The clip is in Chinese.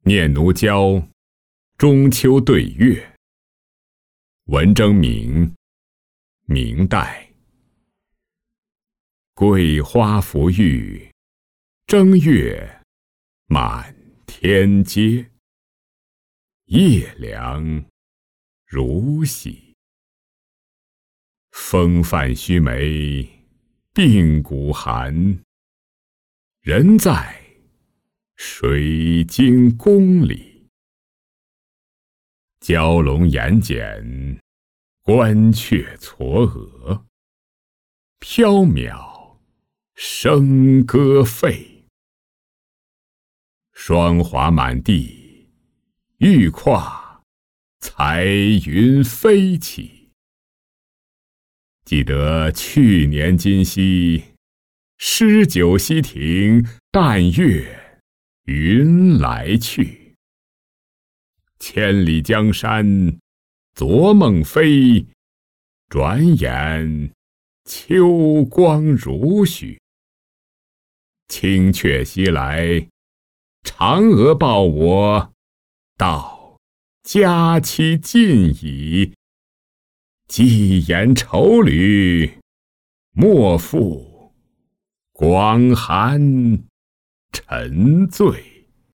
念奴娇·中秋对月。文征明，明代。桂花馥郁，正月满天阶。夜凉如洗，风泛须眉，鬓骨寒。人在水晶宫里，蛟龙眼翦，关雀嵯峨。缥缈笙歌沸，霜华满地，玉胯彩云飞起。记得去年今夕，诗酒溪亭，淡月云来去。千里江山昨梦飞，转眼秋光如许。青雀西来，嫦娥报我，道佳期近矣。寄言愁侣，莫负广寒沉醉。